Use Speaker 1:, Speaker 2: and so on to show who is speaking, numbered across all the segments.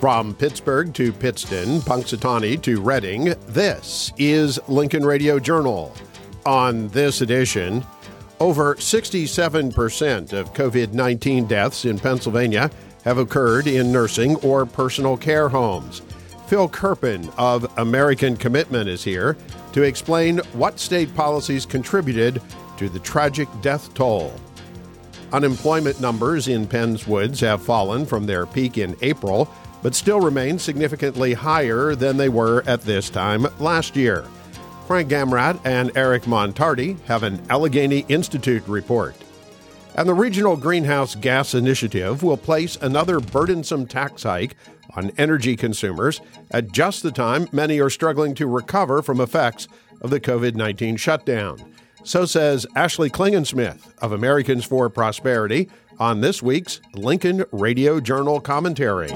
Speaker 1: From Pittsburgh to Pittston, Punxsutawney to Reading, this is Lincoln Radio Journal. On this edition, over 67% of COVID-19 deaths in Pennsylvania have occurred in nursing or personal care homes. Phil Kerpen of American Commitment is here to explain what state policies contributed to the tragic death toll. Unemployment numbers in Penns Woods have fallen from their peak in April, but still remain significantly higher than they were at this time last year. Frank Gamrat and Eric Montardi have an Allegheny Institute report. And the Regional Greenhouse Gas Initiative will place another burdensome tax hike on energy consumers at just the time many are struggling to recover from effects of the COVID-19 shutdown. So says Ashley Klingensmith of Americans for Prosperity on this week's Lincoln Radio Journal commentary.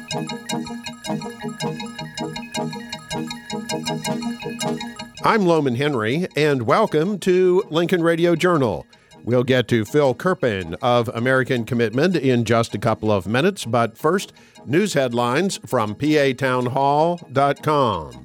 Speaker 1: I'm Loman Henry, and welcome to Lincoln Radio Journal. We'll get to Phil Kerpen of American Commitment in just a couple of minutes, but first, news headlines from PATownhall.com.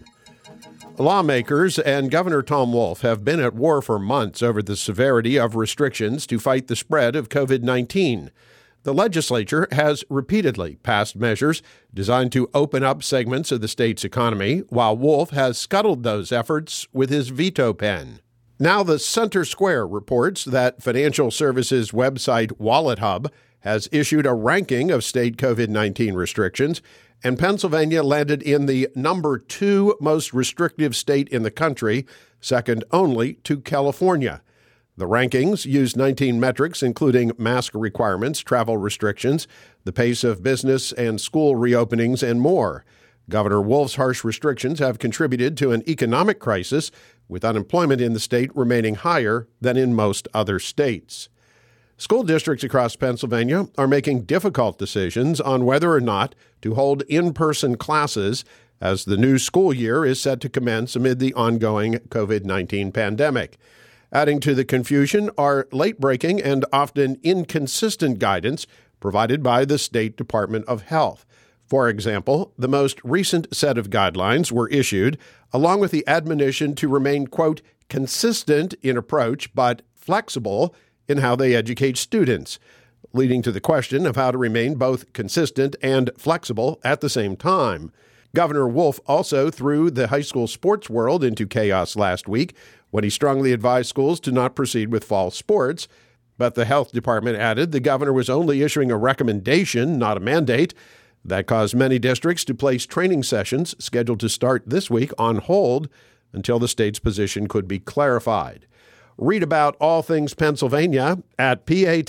Speaker 1: Lawmakers and Governor Tom Wolf have been at war for months over the severity of restrictions to fight the spread of COVID-19. The legislature has repeatedly passed measures designed to open up segments of the state's economy, while Wolf has scuttled those efforts with his veto pen. Now the Center Square reports that financial services website WalletHub has issued a ranking of state COVID-19 restrictions, and Pennsylvania landed in the number 2 most restrictive state in the country, second only to California. The rankings use 19 metrics, including mask requirements, travel restrictions, the pace of business and school reopenings, and more. Governor Wolf's harsh restrictions have contributed to an economic crisis, with unemployment in the state remaining higher than in most other states. School districts across Pennsylvania are making difficult decisions on whether or not to hold in-person classes as the new school year is set to commence amid the ongoing COVID-19 pandemic. Adding to the confusion are late-breaking and often inconsistent guidance provided by the State Department of Health. For example, the most recent set of guidelines were issued along with the admonition to remain, quote, consistent in approach but flexible in how they educate students, leading to the question of how to remain both consistent and flexible at the same time. Governor Wolf also threw the high school sports world into chaos last week when he strongly advised schools to not proceed with fall sports, but the health department added the governor was only issuing a recommendation, not a mandate. That caused many districts to place training sessions scheduled to start this week on hold until the state's position could be clarified. Read about all things Pennsylvania at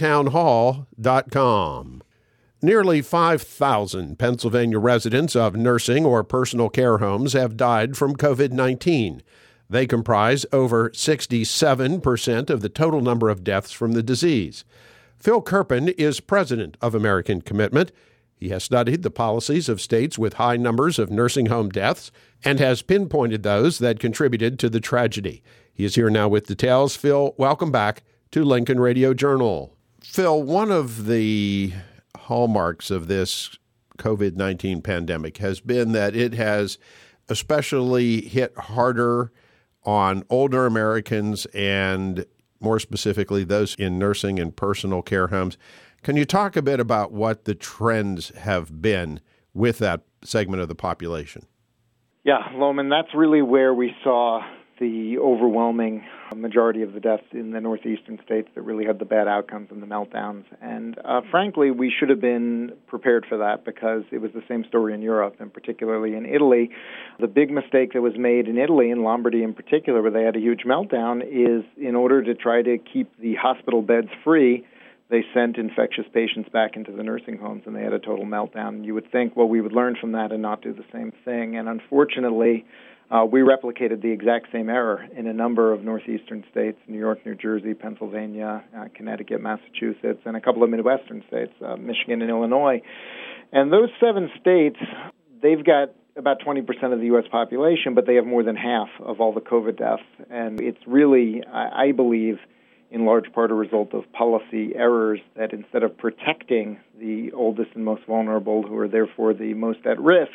Speaker 1: PATownhall.com. Nearly 5,000 Pennsylvania residents of nursing or personal care homes have died from COVID-19. They comprise over 67% of the total number of deaths from the disease. Phil Kerpen is president of American Commitment. He has studied the policies of states with high numbers of nursing home deaths and has pinpointed those that contributed to the tragedy. He is here now with details. Phil, welcome back to Lincoln Radio Journal. Phil, one of the hallmarks of this COVID-19 pandemic has been that it has especially hit harder on older Americans and more specifically those in nursing and personal care homes. Can you talk a bit about what the trends have been with that segment of the population?
Speaker 2: Yeah, Loman, that's really where we saw the overwhelming majority of the deaths in the northeastern states that really had the bad outcomes and the meltdowns. And frankly, we should have been prepared for that because it was the same story in Europe, and particularly in Italy. The big mistake that was made in Italy, in Lombardy in particular, where they had a huge meltdown, is in order to try to keep the hospital beds free, they sent infectious patients back into the nursing homes, and they had a total meltdown. You would think, well, we would learn from that and not do the same thing. And unfortunately, we replicated the exact same error in a number of northeastern states, New York, New Jersey, Pennsylvania, Connecticut, Massachusetts, and a couple of Midwestern states, Michigan and Illinois. And those 7 states, they've got about 20% of the U.S. population, but they have more than half of all the COVID deaths. And it's really, I believe, in large part a result of policy errors that instead of protecting the oldest and most vulnerable, who are therefore the most at risk,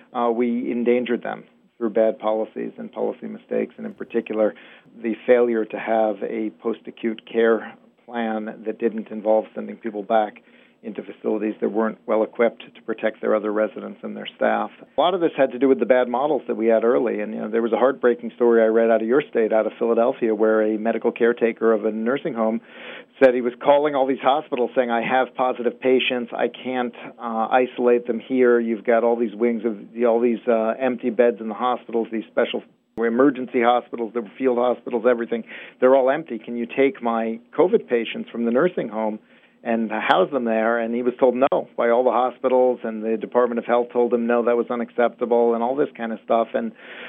Speaker 2: we endangered them through bad policies and policy mistakes, and in particular, the failure to have a post-acute care plan that didn't involve sending people back into facilities that weren't well equipped to protect their other residents and their staff. A lot of this had to do with the bad models that we had early, and there was a heartbreaking story I read out of your state, out of Philadelphia, where a medical caretaker of a nursing home said he was calling all these hospitals saying, I have positive patients, I can't isolate them here, you've got all these wings of all these empty beds in the hospitals, these special emergency hospitals, the field hospitals, everything, they're all empty. Can you take my COVID patients from the nursing home and house them there? And he was told no by all the hospitals, and the Department of Health told him no, that was unacceptable, and all this kind of stuff. And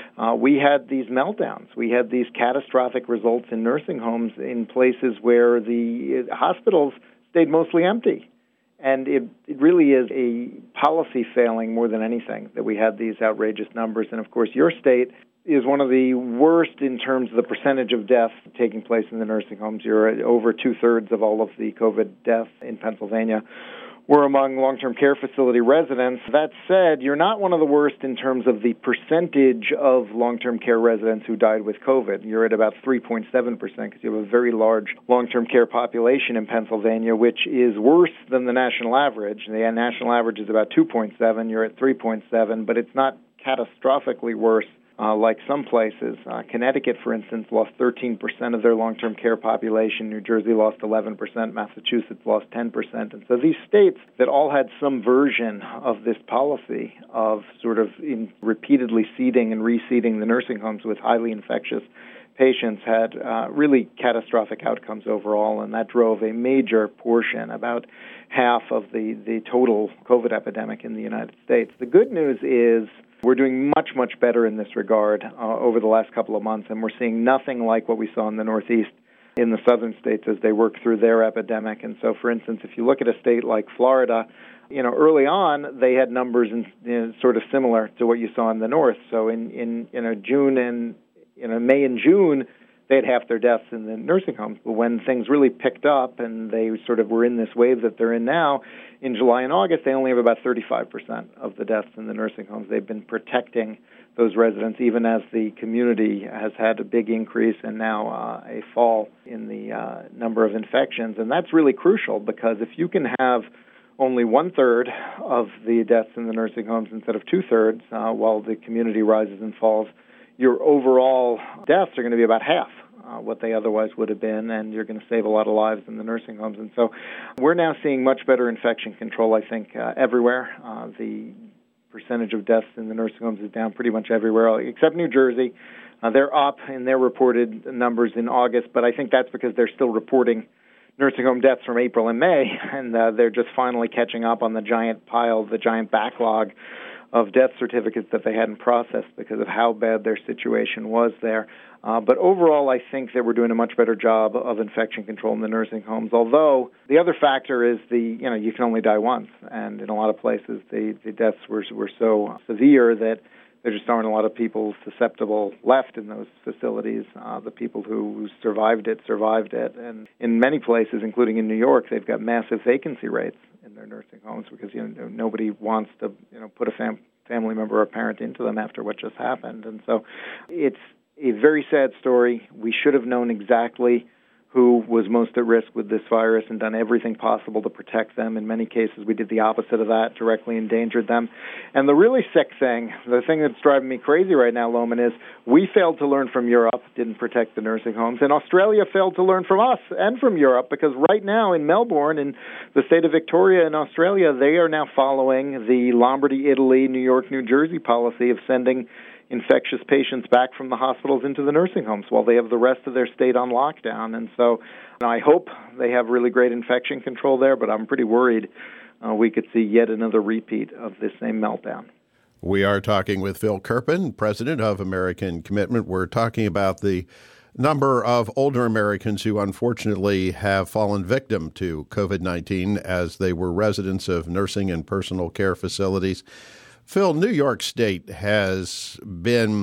Speaker 2: we had these meltdowns. We had these catastrophic results in nursing homes in places where the hospitals stayed mostly empty. And it really is a policy failing more than anything that we had these outrageous numbers. And, of course, your state is one of the worst in terms of the percentage of deaths taking place in the nursing homes. You're at over two-thirds of all of the COVID deaths in Pennsylvania were among long-term care facility residents. That said, you're not one of the worst in terms of the percentage of long-term care residents who died with COVID. You're at about 3.7% because you have a very large long-term care population in Pennsylvania, which is worse than the national average. The national average is about 2.7. You're at 3.7, but it's not catastrophically worse. Like some places. Connecticut, for instance, lost 13% of their long-term care population. New Jersey lost 11%. Massachusetts lost 10%. And so these states that all had some version of this policy of sort of repeatedly seeding and reseeding the nursing homes with highly infectious patients had really catastrophic outcomes overall, and that drove a major portion, about half of the total COVID epidemic in the United States. The good news is we're doing much, much better in this regard over the last couple of months, and we're seeing nothing like what we saw in the Northeast in the southern states as they work through their epidemic. And so, for instance, if you look at a state like Florida, early on they had numbers sort of similar to what you saw in the north. So in June and May and June, they had half their deaths in the nursing homes. But when things really picked up and they sort of were in this wave that they're in now, in July and August, they only have about 35% of the deaths in the nursing homes. They've been protecting those residents, even as the community has had a big increase and now a fall in the number of infections. And that's really crucial, because if you can have only one-third of the deaths in the nursing homes instead of two-thirds while the community rises and falls, your overall deaths are going to be about half what they otherwise would have been, and you're going to save a lot of lives in the nursing homes. And so we're now seeing much better infection control, I think, everywhere. The percentage of deaths in the nursing homes is down pretty much everywhere, except New Jersey. They're up in their reported numbers in August, but I think that's because they're still reporting nursing home deaths from April and May, and they're just finally catching up on the giant pile, the giant backlog of death certificates that they hadn't processed because of how bad their situation was there. But overall, I think that we're doing a much better job of infection control in the nursing homes, although the other factor is you can only die once, and in a lot of places the deaths were so severe that there just aren't a lot of people susceptible left in those facilities. The people who survived it. And in many places, including in New York, they've got massive vacancy rates in their nursing homes because nobody wants to put a family member or parent into them after what just happened. And so it's a very sad story. We should have known exactly who was most at risk with this virus and done everything possible to protect them. In many cases, we did the opposite of that, directly endangered them. And the really sick thing, the thing that's driving me crazy right now, Lohman, is we failed to learn from Europe, didn't protect the nursing homes, and Australia failed to learn from us and from Europe, because right now in Melbourne, in the state of Victoria in Australia, they are now following the Lombardy, Italy, New York, New Jersey policy of sending infectious patients back from the hospitals into the nursing homes while they have the rest of their state on lockdown. And so I hope they have really great infection control there, but I'm pretty worried we could see yet another repeat of this same meltdown.
Speaker 1: We are talking with Phil Kerpen, president of American Commitment. We're talking about the number of older Americans who unfortunately have fallen victim to COVID-19 as they were residents of nursing and personal care facilities. Phil, New York State has been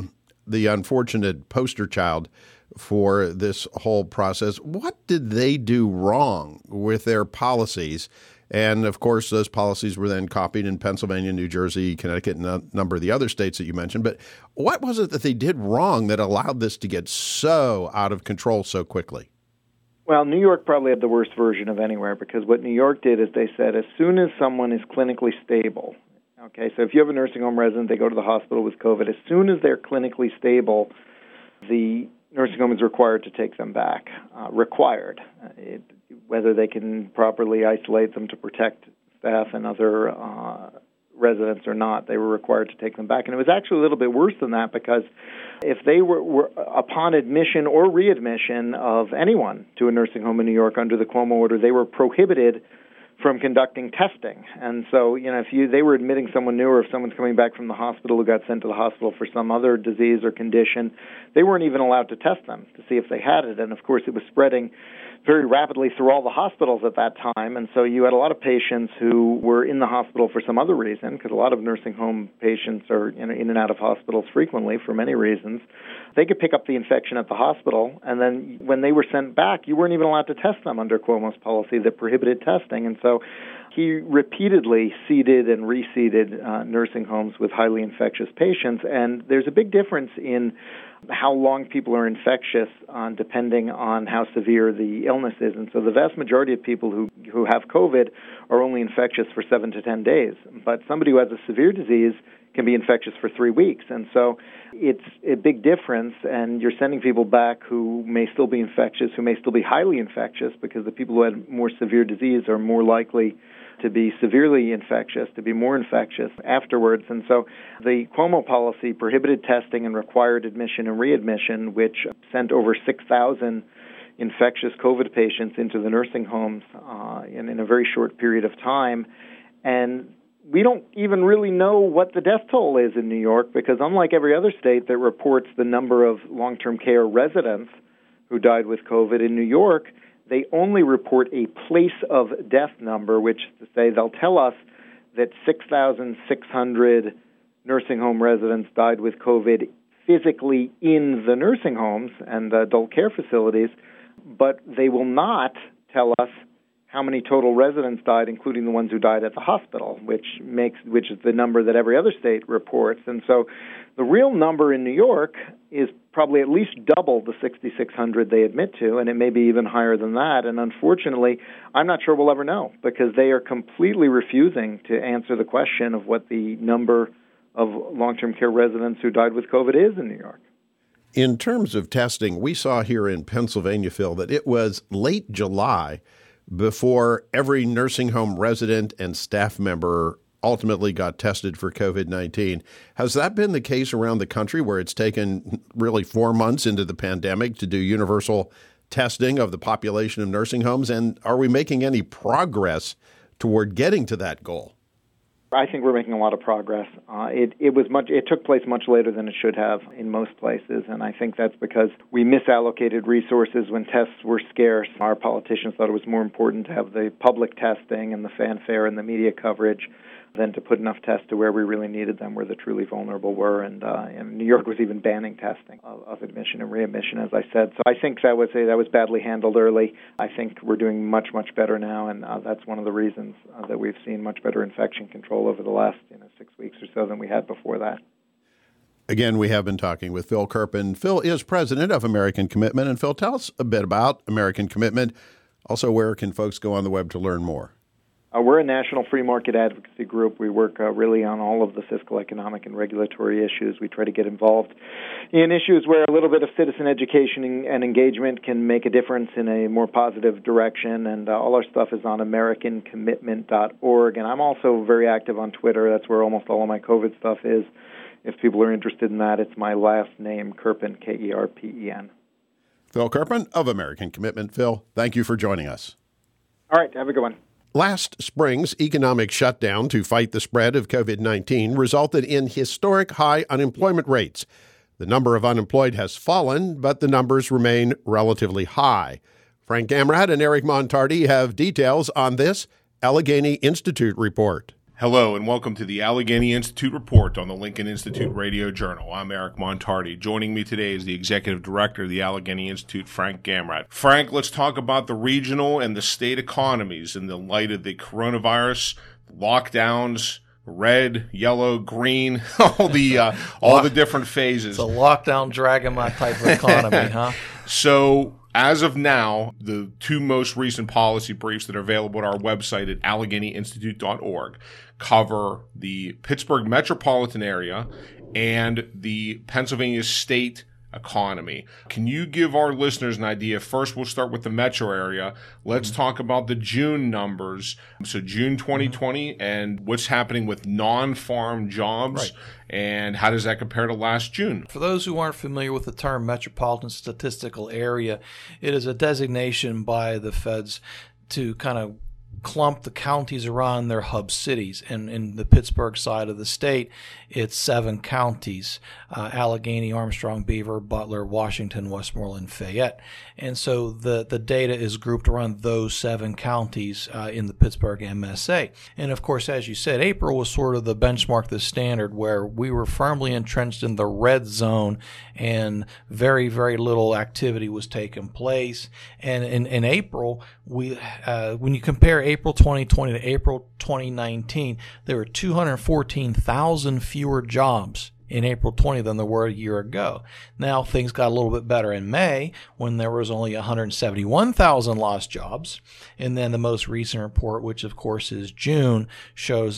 Speaker 1: the unfortunate poster child for this whole process. What did they do wrong with their policies? And, of course, those policies were then copied in Pennsylvania, New Jersey, Connecticut, and a number of the other states that you mentioned. But what was it that they did wrong that allowed this to get so out of control so quickly?
Speaker 2: Well, New York probably had the worst version of anywhere, because what New York did is they said as soon as someone is clinically stable, okay, so if you have a nursing home resident, they go to the hospital with COVID, as soon as they're clinically stable, the nursing home is required to take them back, whether they can properly isolate them to protect staff and other residents or not, they were required to take them back. And it was actually a little bit worse than that, because if they were upon admission or readmission of anyone to a nursing home in New York under the Cuomo order, they were prohibited from conducting testing. And so, if they were admitting someone new, or if someone's coming back from the hospital who got sent to the hospital for some other disease or condition, they weren't even allowed to test them to see if they had it. And of course, it was spreading very rapidly through all the hospitals at that time. And so you had a lot of patients who were in the hospital for some other reason, because a lot of nursing home patients are in and out of hospitals frequently for many reasons. They could pick up the infection at the hospital, and then when they were sent back, you weren't even allowed to test them under Cuomo's policy that prohibited testing. And so he repeatedly seeded and reseeded nursing homes with highly infectious patients. And there's a big difference in how long people are infectious depending on how severe the illness is. And so the vast majority of people who have COVID are only infectious for 7 to 10 days. But somebody who has a severe disease can be infectious for 3 weeks. And so it's a big difference, and you're sending people back who may still be infectious, who may still be highly infectious, because the people who had more severe disease are more likely to be severely infectious, to be more infectious afterwards. And so the Cuomo policy prohibited testing and required admission and readmission, which sent over 6,000 infectious COVID patients into the nursing homes in a very short period of time. And we don't even really know what the death toll is in New York, because unlike every other state that reports the number of long-term care residents who died with COVID, in New York, they only report a place of death number, which is to say they'll tell us that 6,600 nursing home residents died with COVID physically in the nursing homes and adult care facilities, but they will not tell us how many total residents died, including the ones who died at the hospital, which is the number that every other state reports. And so the real number in New York is probably at least double the 6,600 they admit to, and it may be even higher than that. And unfortunately, I'm not sure we'll ever know, because they are completely refusing to answer the question of what the number of long-term care residents who died with COVID is in New York.
Speaker 1: In terms of testing, we saw here in Pennsylvania, Phil, that it was late July before every nursing home resident and staff member ultimately got tested for COVID-19. Has that been the case around the country, where it's taken really 4 months into the pandemic to do universal testing of the population of nursing homes? And are we making any progress toward getting to that goal?
Speaker 2: I think we're making a lot of progress. It took place much later than it should have in most places, and I think that's because we misallocated resources when tests were scarce. Our politicians thought it was more important to have the public testing and the fanfare and the media coverage than to put enough tests to where we really needed them, where the truly vulnerable were. And New York was even banning testing of admission and readmission, as I said. So I think that was badly handled early. I think we're doing much, much better now, and that's one of the reasons that we've seen much better infection control over the last 6 weeks or so than we had before that.
Speaker 1: Again, we have been talking with Phil Kerpen. Phil is president of American Commitment. And Phil, tell us a bit about American Commitment. Also, where can folks go on the web to learn more?
Speaker 2: We're a national free market advocacy group. We work really on all of the fiscal, economic, and regulatory issues. We try to get involved in issues where a little bit of citizen education and engagement can make a difference in a more positive direction. And all our stuff is on AmericanCommitment.org. And I'm also very active on Twitter. That's where almost all of my COVID stuff is. If people are interested in that, it's my last name, Kerpen, Kerpen.
Speaker 1: Phil Kerpen of American Commitment. Phil, thank you for joining us.
Speaker 2: All right, have a good one.
Speaker 1: Last spring's economic shutdown to fight the spread of COVID-19 resulted in historic high unemployment rates. The number of unemployed has fallen, but the numbers remain relatively high. Frank Gamrad and Eric Montardi have details on this Allegheny Institute report.
Speaker 3: Hello and welcome to the Allegheny Institute Report on the Lincoln Institute Radio Journal. I'm Eric Montardi. Joining me today is the Executive Director of the Allegheny Institute, Frank Gamrat. Frank, let's talk about the regional and the state economies in the light of the coronavirus, lockdowns, red, yellow, green, all the different phases.
Speaker 4: It's a lockdown, dragon type of economy, huh?
Speaker 3: So, as of now, the two most recent policy briefs that are available at our website at AlleghenyInstitute.org cover the Pittsburgh metropolitan area and the Pennsylvania state economy. Can you give our listeners an idea? First, we'll start with the metro area. Let's talk about the June numbers. So June 2020 and what's happening with non-farm jobs.
Speaker 4: Right.
Speaker 3: And how does that compare to last June?
Speaker 4: For those who aren't familiar with the term metropolitan statistical area, it is a designation by the feds to kind of clump the counties around their hub cities. And in the Pittsburgh side of the state, it's 7 counties, Allegheny, Armstrong, Beaver, Butler, Washington, Westmoreland, Fayette. And so the data is grouped around those 7 counties in the Pittsburgh MSA. And of course, as you said, April was sort of the benchmark, the standard, where we were firmly entrenched in the red zone and very, very little activity was taking place. And in April, when you compare April 2020 to April 2019, there were 214,000 fewer jobs in April 20 than there were a year ago. Now things got a little bit better in May when there was only 171,000 lost jobs. And then the most recent report, which of course is June, shows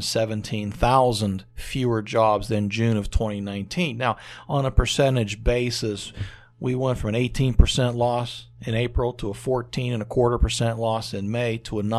Speaker 4: 117,000 fewer jobs than June of 2019. Now, on a percentage basis, we went from an 18% loss in April to a 14.25% loss in May to a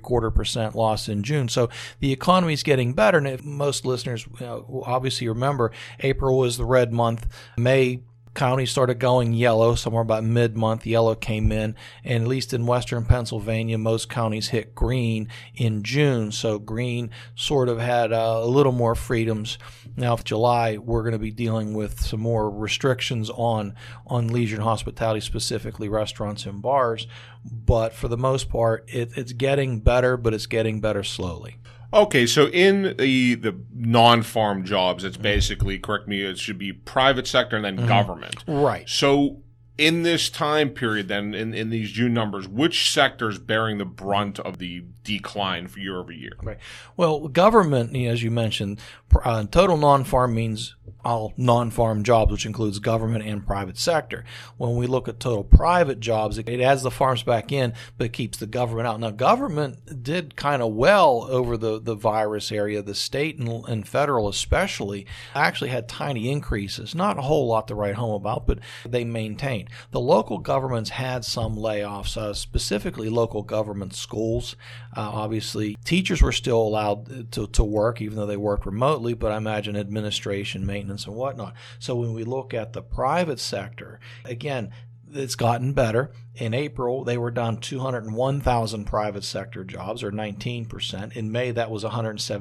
Speaker 4: 9.75% loss in June. So the economy is getting better. And if most listeners obviously remember, April was the red month. May, counties started going yellow somewhere about mid-month. Yellow came in, and at least in western Pennsylvania, most counties hit green in June. So green sort of had a little more freedoms. Now, for July, we're going to be dealing with some more restrictions on leisure and hospitality, specifically restaurants and bars. But for the most part, it's getting better, but it's getting better slowly.
Speaker 3: Okay, so in the non-farm jobs, it's basically, correct me, it should be private sector and then government.
Speaker 4: Right.
Speaker 3: So in this time period then, in these June numbers, which sector is bearing the brunt of the decline for year over year?
Speaker 4: Right. Well, government, as you mentioned, total non-farm means all non-farm jobs, which includes government and private sector. When we look at total private jobs, it adds the farms back in, but keeps the government out. Now, government did kind of well over the virus area. The state and federal especially actually had tiny increases. Not a whole lot to write home about, but they maintained. The local governments had some layoffs, specifically local government schools. Obviously, teachers were still allowed to work, even though they worked remotely, but I imagine administration, maintenance, and whatnot. So when we look at the private sector, again, it's gotten better. In April, they were down 201,000 private sector jobs, or 19%. In May, that was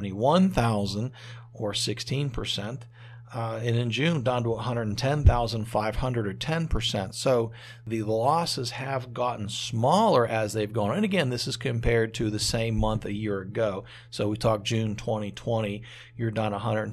Speaker 4: 171,000, or 16%. And in June, down to 110,500, or 10%. So the losses have gotten smaller as they've gone. And again, this is compared to the same month a year ago. So we talk June 2020, you're down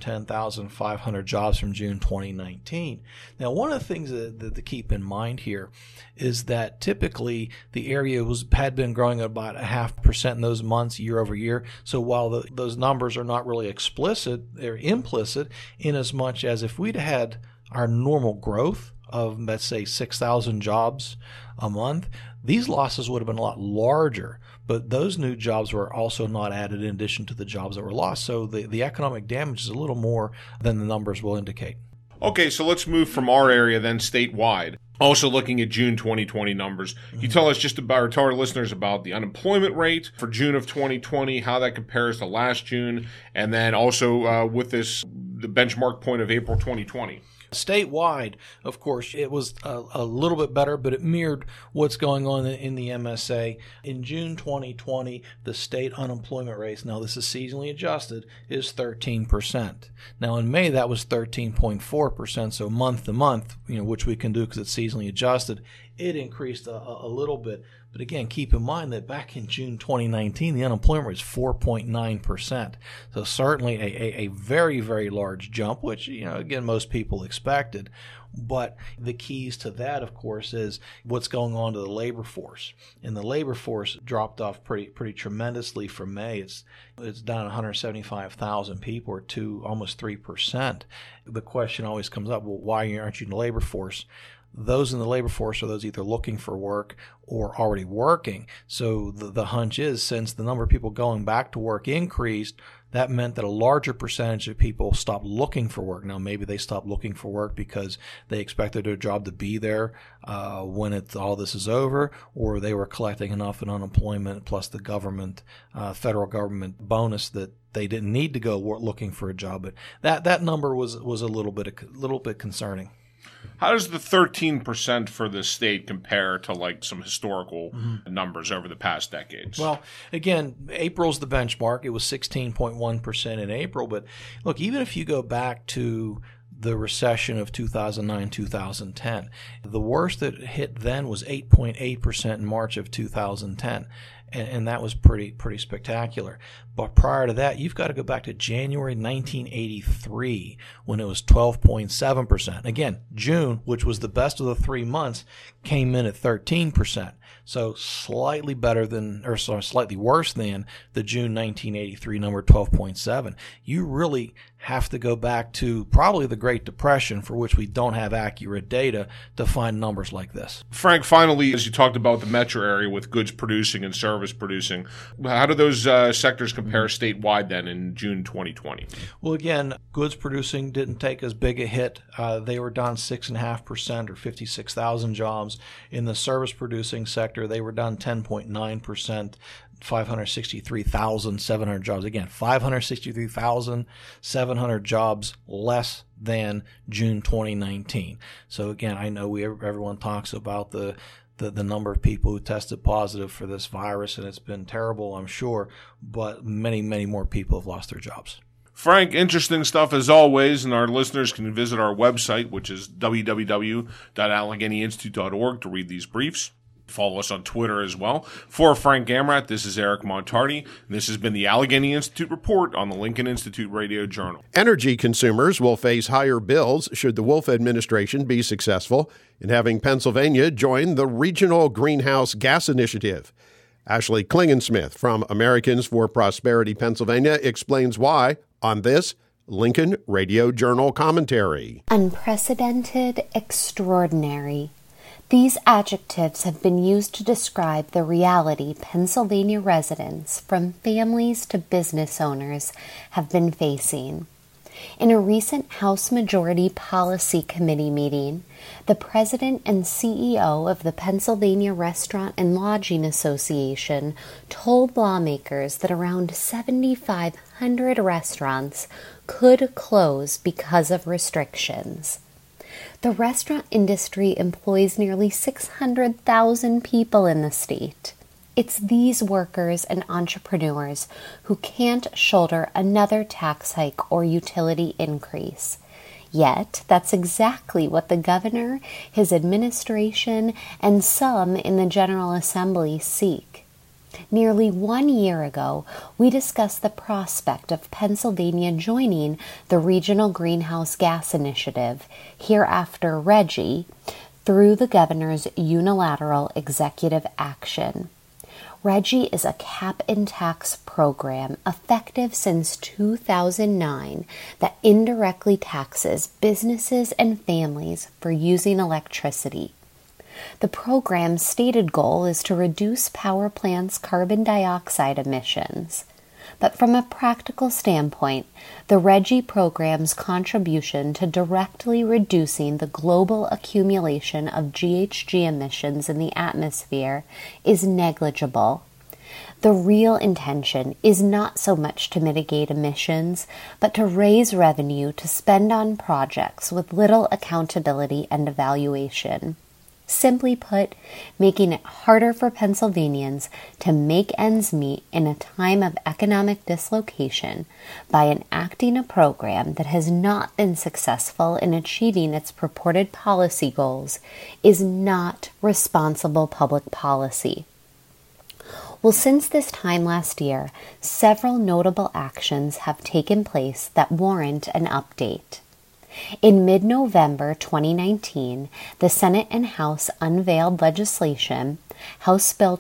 Speaker 4: 110,500 jobs from June 2019. Now, one of the things that to keep in mind here is that typically the area had been growing at about 0.5% in those months year over year. So while those numbers are not really explicit, they're implicit in as much as if we'd had our normal growth of, let's say, 6,000 jobs a month, these losses would have been a lot larger. But those new jobs were also not added in addition to the jobs that were lost. So the economic damage is a little more than the numbers will indicate.
Speaker 3: Okay, so let's move from our area then statewide. Also looking at June 2020 numbers, can you tell us just about, or tell our listeners about the unemployment rate for June of 2020, how that compares to last June, and then also with the benchmark point of April 2020?
Speaker 4: Statewide, of course, it was a little bit better, but it mirrored what's going on in the MSA. In June 2020, the state unemployment rate, now this is seasonally adjusted, is 13%. Now in May, that was 13.4%, so month to month, which we can do because it's seasonally adjusted, it increased a little bit. But again, keep in mind that back in June 2019, the unemployment rate was 4.9%. So certainly a very, very large jump, which, again, most people expected. But the keys to that, of course, is what's going on to the labor force. And the labor force dropped off pretty tremendously from May. It's down 175,000 people, or almost 3%. The question always comes up, well, why aren't you in the labor force? Those in the labor force are those either looking for work or already working. So the hunch is, since the number of people going back to work increased, that meant that a larger percentage of people stopped looking for work. Now, maybe they stopped looking for work because they expected their job to be there when all this is over, or they were collecting enough in unemployment plus the government, federal government bonus that they didn't need to go looking for a job. But that number was a little bit concerning.
Speaker 3: How does the 13% for the state compare to some historical numbers over the past decades?
Speaker 4: Well, again, April's the benchmark. It was 16.1% in April. But look, even if you go back to the recession of 2009-2010, the worst that hit then was 8.8% in March of 2010. And that was pretty spectacular. But prior to that, you've got to go back to January 1983 when it was 12.7%. Again, June, which was the best of the 3 months, came in at 13%. So slightly worse than the June 1983 number, 12.7. You really have to go back to probably the Great Depression, for which we don't have accurate data, to find numbers like this.
Speaker 3: Frank, finally, as you talked about the metro area with goods producing and service producing, how do those sectors compare statewide then in June 2020?
Speaker 4: Well, again, goods producing didn't take as big a hit. They were down 6.5%, or 56,000 jobs. In the service producing sector, they were down 10.9%. 563,700 jobs. Again, 563,700 jobs less than June 2019. So again, I know everyone talks about the number of people who tested positive for this virus, and it's been terrible, I'm sure, but many, many more people have lost their jobs.
Speaker 3: Frank, interesting stuff as always, and our listeners can visit our website, which is www.alleghanyinstitute.org, to read these briefs. Follow us on Twitter as well. For Frank Gamrat, this is Eric Montardi, and this has been the Allegheny Institute Report on the Lincoln Institute Radio Journal.
Speaker 1: Energy consumers will face higher bills should the Wolf administration be successful in having Pennsylvania join the Regional Greenhouse Gas Initiative. Ashley Klingensmith from Americans for Prosperity Pennsylvania explains why on this Lincoln Radio Journal commentary.
Speaker 5: Unprecedented, extraordinary. These adjectives have been used to describe the reality Pennsylvania residents, from families to business owners, have been facing. In a recent House Majority Policy Committee meeting, the president and CEO of the Pennsylvania Restaurant and Lodging Association told lawmakers that around 7,500 restaurants could close because of restrictions. The restaurant industry employs nearly 600,000 people in the state. It's these workers and entrepreneurs who can't shoulder another tax hike or utility increase. Yet, that's exactly what the governor, his administration, and some in the General Assembly seek. Nearly 1 year ago, we discussed the prospect of Pennsylvania joining the Regional Greenhouse Gas Initiative, hereafter RGGI, through the governor's unilateral executive action. RGGI is a cap-and-tax program effective since 2009 that indirectly taxes businesses and families for using electricity. The program's stated goal is to reduce power plants' carbon dioxide emissions. But from a practical standpoint, the RGGI program's contribution to directly reducing the global accumulation of GHG emissions in the atmosphere is negligible. The real intention is not so much to mitigate emissions, but to raise revenue to spend on projects with little accountability and evaluation. Simply put, making it harder for Pennsylvanians to make ends meet in a time of economic dislocation by enacting a program that has not been successful in achieving its purported policy goals is not responsible public policy. Well, since this time last year, several notable actions have taken place that warrant an update. In mid-November 2019, the Senate and House unveiled legislation, House Bill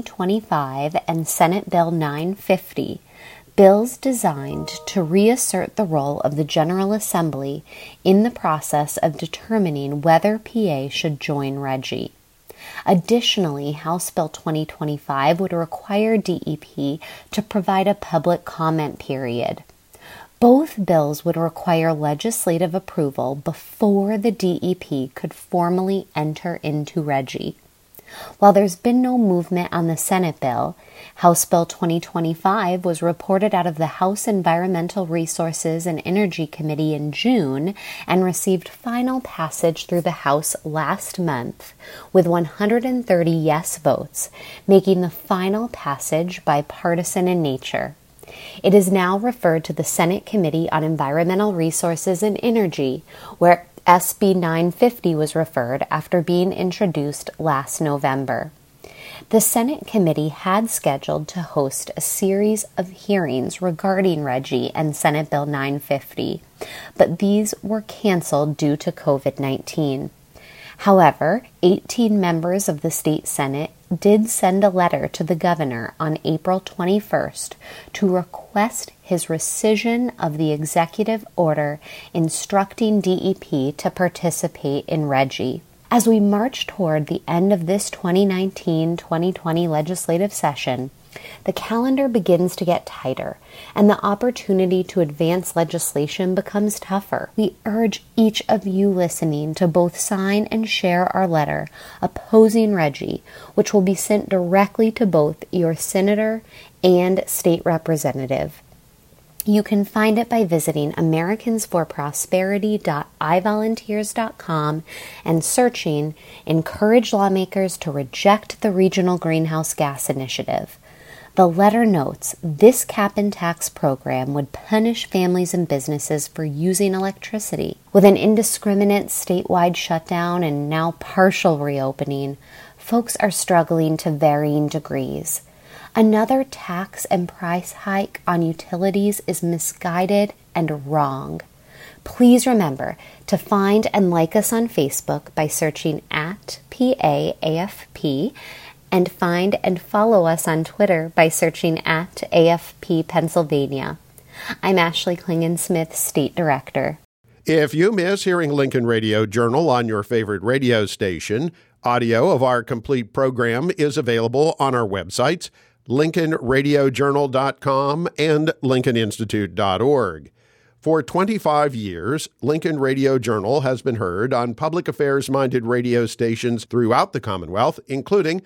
Speaker 5: 2025 and Senate Bill 950, bills designed to reassert the role of the General Assembly in the process of determining whether PA should join RGGI. Additionally, House Bill 2025 would require DEP to provide a public comment period. Both bills would require legislative approval before the DEP could formally enter into RGGI. While there's been no movement on the Senate bill, House Bill 2025 was reported out of the House Environmental Resources and Energy Committee in June and received final passage through the House last month with 130 yes votes, making the final passage bipartisan in nature. It is now referred to the Senate Committee on Environmental Resources and Energy, where SB 950 was referred after being introduced last November. The Senate committee had scheduled to host a series of hearings regarding RGGI and Senate Bill 950, but these were canceled due to COVID-19. However, 18 members of the state Senate did send a letter to the governor on April 21st to request his rescission of the executive order instructing DEP to participate in RGGI. As we march toward the end of this 2019-2020 legislative session, the calendar begins to get tighter, and the opportunity to advance legislation becomes tougher. We urge each of you listening to both sign and share our letter opposing RGGI, which will be sent directly to both your senator and state representative. You can find it by visiting americansforprosperity.ivolunteers.com and searching Encourage Lawmakers to Reject the Regional Greenhouse Gas Initiative. The letter notes this cap and tax program would punish families and businesses for using electricity. With an indiscriminate statewide shutdown and now partial reopening, folks are struggling to varying degrees. Another tax and price hike on utilities is misguided and wrong. Please remember to find and like us on Facebook by searching @PAAFP, and find and follow us on Twitter by searching @AFP Pennsylvania. I'm Ashley Klingen-Smith, State Director.
Speaker 1: If you miss hearing Lincoln Radio Journal on your favorite radio station, audio of our complete program is available on our websites, LincolnRadioJournal.com and LincolnInstitute.org. For 25 years, Lincoln Radio Journal has been heard on public affairs-minded radio stations throughout the Commonwealth, including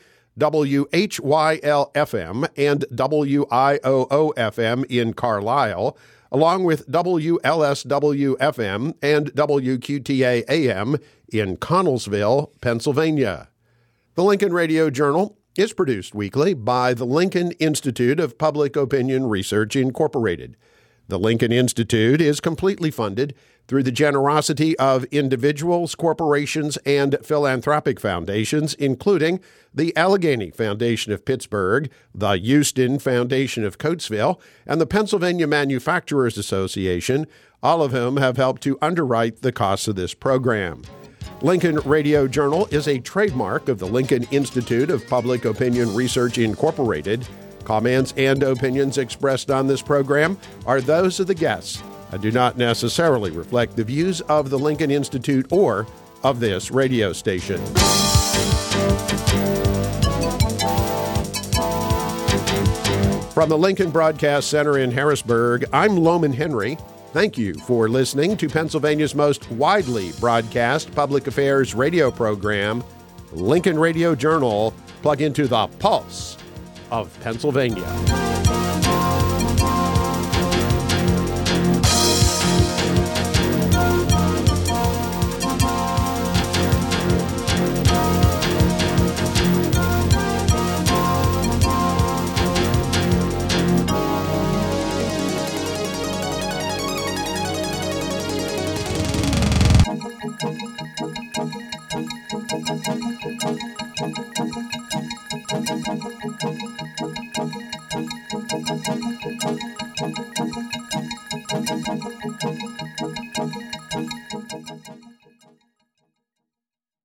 Speaker 1: WHYL-FM and WIOO-FM in Carlisle, along with WLSW-FM and WQTA-AM in Connellsville, Pennsylvania. The Lincoln Radio Journal is produced weekly by the Lincoln Institute of Public Opinion Research, Incorporated. The Lincoln Institute is completely funded through the generosity of individuals, corporations, and philanthropic foundations, including the Allegheny Foundation of Pittsburgh, the Houston Foundation of Coatesville, and the Pennsylvania Manufacturers Association, all of whom have helped to underwrite the costs of this program. Lincoln Radio Journal is a trademark of the Lincoln Institute of Public Opinion Research, Incorporated. Comments and opinions expressed on this program are those of the guests and do not necessarily reflect the views of the Lincoln Institute or of this radio station. From the Lincoln Broadcast Center in Harrisburg, I'm Loman Henry. Thank you for listening to Pennsylvania's most widely broadcast public affairs radio program, Lincoln Radio Journal. Plug into the pulse of Pennsylvania.